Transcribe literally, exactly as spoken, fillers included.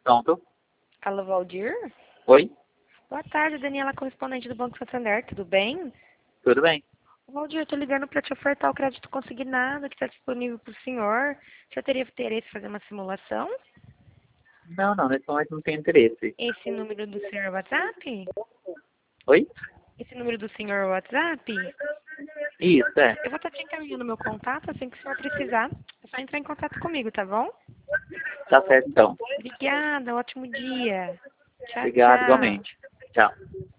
Pronto. Alô, Valdir? Oi? Boa tarde, Daniela, correspondente do Banco Santander, tudo bem? Tudo bem? Valdir, eu tô ligando para te ofertar o crédito consignado que está disponível para o senhor. Já teria interesse em fazer uma simulação? Não, não, nesse momento não tenho interesse. Esse número do senhor é o WhatsApp? Oi? Esse número do senhor é o WhatsApp? Isso, é. Eu vou estar te encaminhando meu contato, assim que o senhor precisar. É só entrar em contato comigo, tá bom? Tá certo então. Obrigada, ótimo dia. Tchau, Obrigado, tchau. igualmente. Tchau.